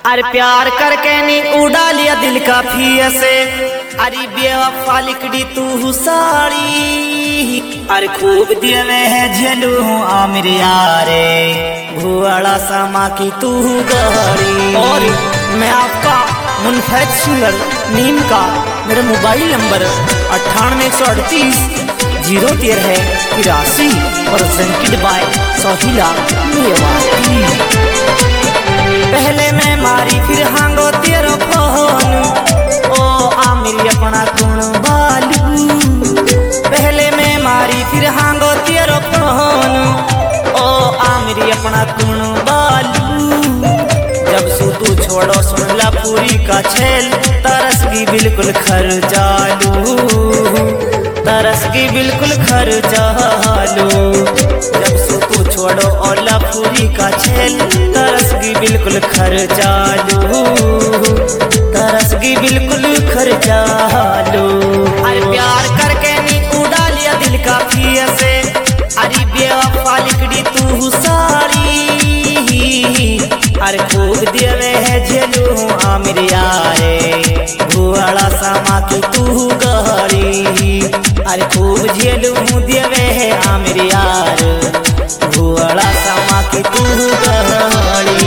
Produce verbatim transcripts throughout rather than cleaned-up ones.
अरे प्यार करके नी उड़ा लिया दिल का फिर से। अरे बेवफा लिकड़ी तू साड़ी। अरे खूब देवे है झेलू आमिर यारे भुआड़ा समा की तू गहरी। और मैं आपका मुनफैद सिंगर नीम का मेरा मोबाइल नंबर अट्ठानवे एक सौ अड़तीस जीरो तेरह है तिरासी प्रेजेंटेड बाय सोहिला मेवाती। पहले मैं मारी फिर हांगो तेरो फोन ओ आमिर अपना गुण बालू। पहले मैं मारी फिर हांगो तेरो फोन ओ आमिर अपना गुण बालू। जब सु तू छोड़ो सुनला पूरी का छेल तरस की बिल्कुल खर चालू। तरस की बिल्कुल खर चालू। जब सु तू छोड़ो ओला पूरी का छेल तरस की बिल्कुल खर चालू। तरस की बिल्कुल खर चालू। अरे प्यार करके नी उड़ा लिया दिल का फिर से। अरे बेवफा लिकड़ी तू साड़ी। अरे खूब देवे है झेलू आमिर यारे भुआड़ा समा की तू गहरी। अरे खूब झेलू देवे है आमिर यार भुआड़ा समा की तू गहरी।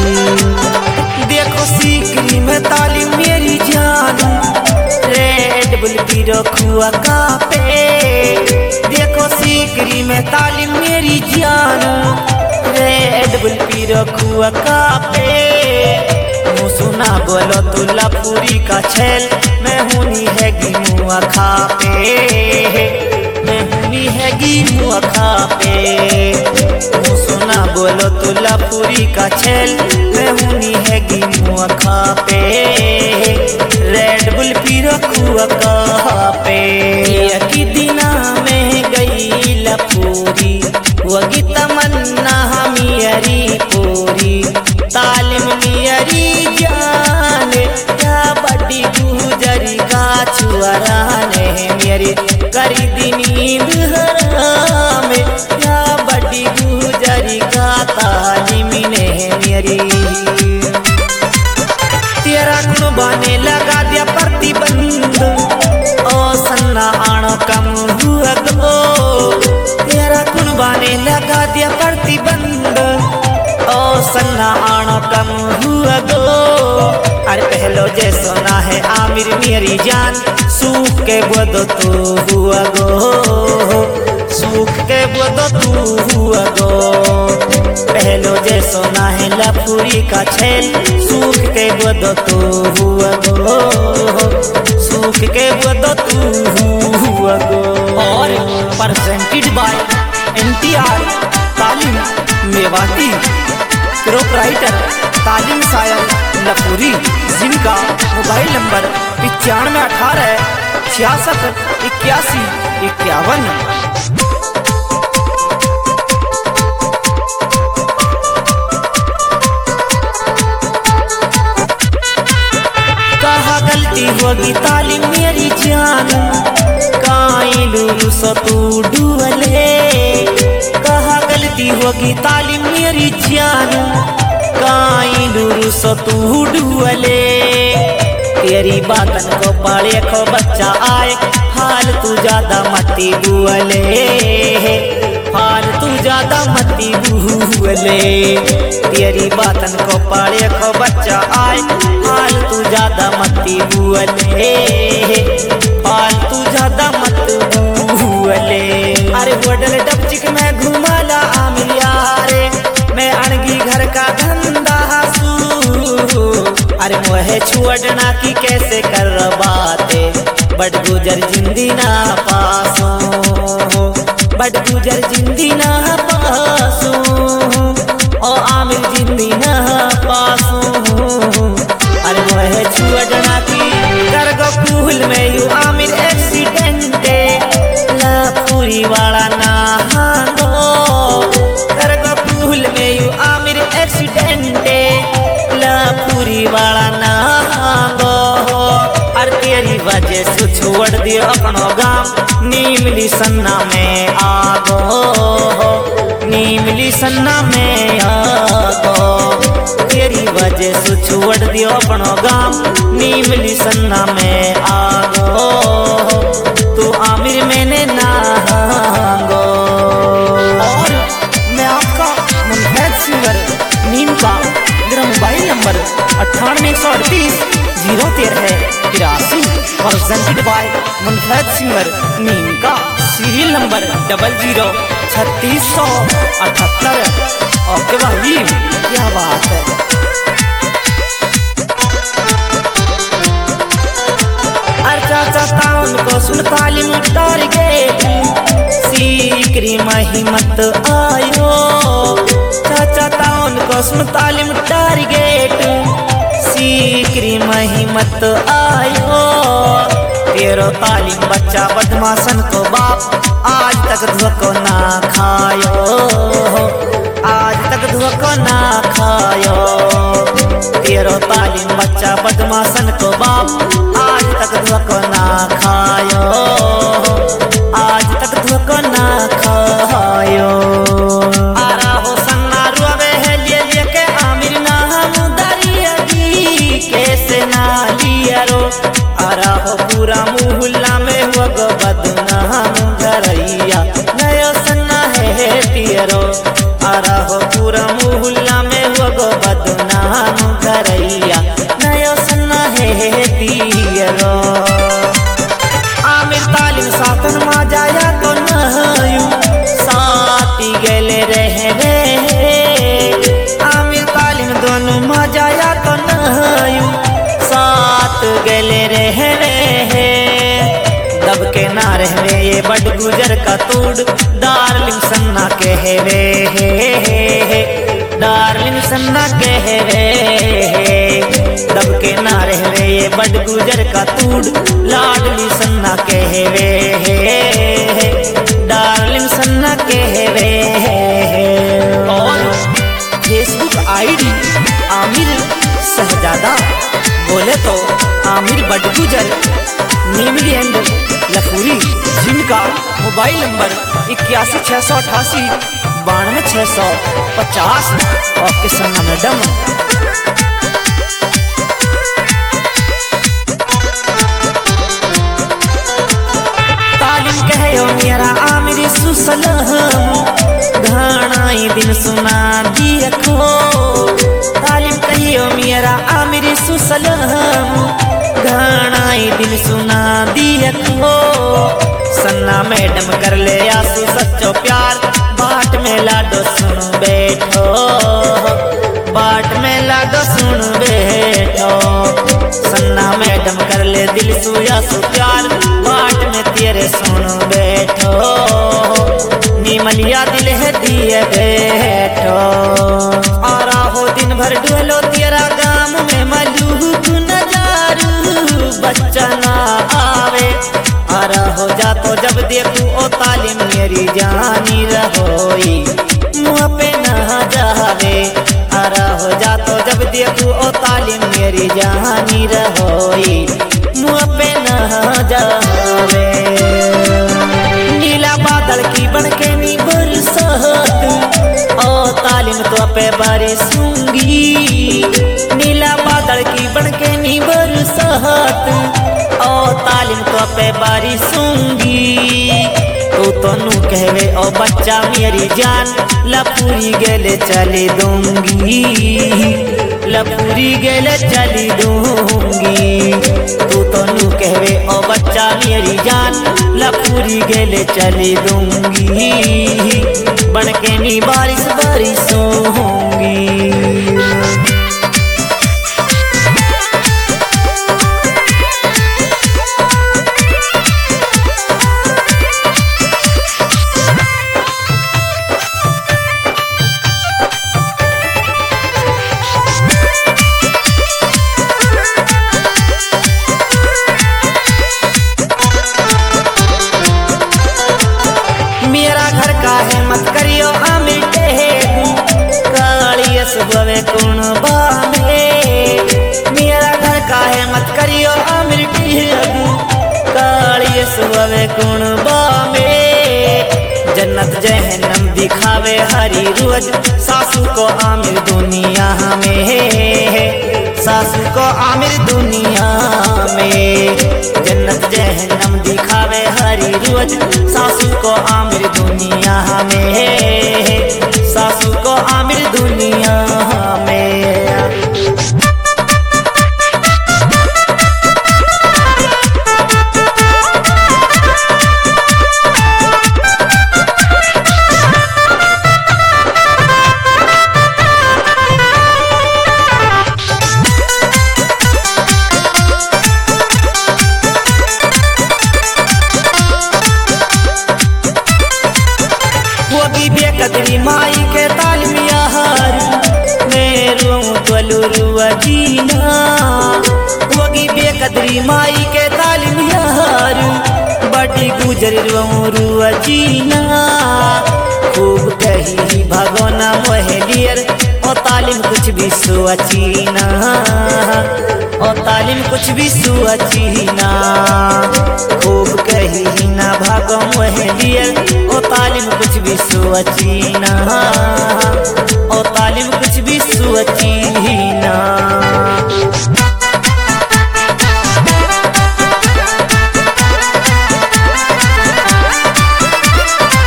देखो सीकरी में ताली मेरी जान रेड बुल की रखुआ का पे। देखो सीकरी में ताली मेरी जान रेड बुल की रखुआ का पे। मुँह सुना बोलो तुला पूरी का छेल मैं हुनी है गिमुआ खा पे। मैं हुनी है गिमुआ खा पे। मुँह सुना बोलो तुला पूरी का छेल मैं हुनी है गिमुआ खा पे। रेड बुल पी रखुआ का पे। यकी दिना में गई लपूरी वगी तमन्ना मियरी पूरी। तालिम मियरी जाने या बड़ी गुजरी का छुआराने मेरी करी नींद हराम या बड़ी गुजरी का तालिम ने मेरी। तेरा गुण बने लगा दिया प्रतिबंध ओ सन्ना आनो कम हुआ गो। तेरा गुण बने लगा दिया प्रतिबंध ओ सन्ना आनो कम हुआ गो। अरे पहलो जे सोना है आमिर मेरी जान सूख के बोदो तू हुआ गो। सूख के बोदो तू हुआ गो। पहलो जे सोना है लफूरी का छेल सूख के बोदो तू हुआ गो। सूख के बोदो तू हुआ गो। और presented by N T R Talim Mewati proprietor Talim सायल लफूरी जिनका मोबाइल नंबर पिचानवे अठारह छियासठ इक्यासी इक्यावन। कहा गलती होगी तालीम मेरी जान काई लूलू सो तू डुअले। कहा गलती होगी तालीम मेरी जान काई लूलू सो तू डुअले। तेरी बातन को पढ़े को बच्चा आए हाल तू ज्यादा मती बुअले। हाल तू ज्यादा मती बुअले। तेरी बातन को पढ़े को बच्चा आए हाल तू ज्यादा मती बुअले। हाल तू ज्यादा मत बुअले। अरे होटल डबचिक में घुमाला आमिर यारे मैं अणगी घर का धंधा सू। अरे मोहे छुअडना की कैसे कर बातें बट गुजर जिंदी ना पासो। बट गुजर जिंदी ना पासो ओ आमिर जिंदी ना पासो। अरे मोहे छुअडना की कर गो कूल में यू आमिर एक्सीडेंट ला पूरी वाला ना हांगो। कर गो कूल में यू आमिर एक्सीडेंट ला पूरी वाला ना हांगो। और तेरी वजह से छोड़ दियो अपनो गाम नीमली सन्ना में आगो, नीमली सन्ना में आगो, तेरी वजह से छोड़ दियो अपनो गाम, नीमली सन्ना में आगो, तू आमिर मैंने नागो। और मैं आपका मुनफैद सिंगर नीम का, मेरा मोबाइल नंबर अट्ठानवे सौ अड़तीस जीरो तेरह तिरासी, प्रेजेंटेड बाय मुनफैद सिंगर नीम का, सीरियल नंबर डबल जीरो छत्तीस सौ अठहत्तर। ओके भाई, क्या बात है। चाचा ताउन को सुन तालीम टारगेट, सीकरी महिमत आयो, चाचा ताउन को सुन तालीम टारगेट, सीकरी महिमत आयो, तेरो तालीम बच्चा बदमाशन को बाप, आज तक धोखो ना खायो, आज तक धोखो ना खायो, तेरो तालीम बच्चा बदमाशन को बाप, आज तक धोखो ना खायो, आज तक धोखो ना खायो। आरा हो सन्ना रुआवे है लिए लिए के आमिर ना हम दरियागी, कैसे ना लिया रो, आरा हो पूरा मुहल्ला में हुआ गो बदनाम घरैया, नयो सन्ना है टियरो, आरा हो पूरा मुहल्ला में हुआ गो बदनाम घरैया, नयो सन्ना है टियरो। आमिर तालीम सातन मा जाया तो नयू, साथी गेले रहवे, आमिर तालीम दोनों मा जाया तो नयू, साथ गेले रहवे, दब के ना रहवे ये बड़ गुजर का तूड़, डार्लिंग सन्ना कहवे, डार्लिंग सन्ना कहवे, दब के ना रहवे ये बड़ गुजर का तूड़, लाडली सन्ना कहवे, डार्लिंग सन्ना कहवे। और फेसबुक आईडी आमिर शहजादा, बोले तो आमिर बड़ गुजर, नीमली एंड लखूरी, जिनका मोबाइल नंबर इक्यासी छः सौ अठासी बानवे छः सौ पचास। और किसन्ना मैडम तालीम कहो मेरा आमिर सुसलम, घानाई दिन सुना दियखो, तालीम कहियो मेरा आमिर सुसलम, घानाई दिन सुना दियखो, सन्ना मैडम कर ले आंसू सच्चो प्यार, बाट में लाडो सुन बैठो, बाट में लाडो सुन बैठो, सन्ना मैडम कर ले दिल सुया सु प्यार, बाट में तेरे सुन बैठो, नीमलिया दिल है दिए बैठो, और हो दिन भर डुलो तेरा गाम में मलूक नजारू, बच्चा ना आवे, आरा हो जा तो जब देखू ओ तालीम मेरी जानी रहोई, मुँह पे ना जावे, आरा हो जा तो जब देखू ओ तालीम मेरी जानी रहोई, मुँह पे ना जावे। नीला बादल की बनके नी बरसात, ओ तालीम तो पे बारिशूंगी, नीला बादल की बनके नी बरसात, ओ तालीम तो पे बारिशूंगी, तू तो नू कहवे ओ बच्चा मेरी जान, लपूरी गेले चली दूंगी, लपूरी गेले चली दूंगी, तू तो नू कहवे ओ बच्चा मेरी जान, लपूरी गेले चली दूंगी, बनके नी बारिश बारिशूंगी। मत करियो आमिर टेहू, कालियस बवे कुण बा रुअज सासू को आमिर दुनिया में, सासू को आमिर दुनिया में। जन्नत जहन्नम दिखावे हरी रुअज सासू को आमिर दुनिया में, सासू को आमिर दुनिया में। बेकदरी माई के तालमिया हार मेरो तोलू रुआ जीना, होगी बेकदरी माई के तालमिया हार बड़ी गुजर रुआ जीना। खूब कही भगवाना मोहलियर ओ तालिम कुछ भी सुअचीना, ओ तालिम कुछ भी सुअचीना। खूब कही ना भागो मोहलियर ओ तालिम कुछ भी सुअचीना।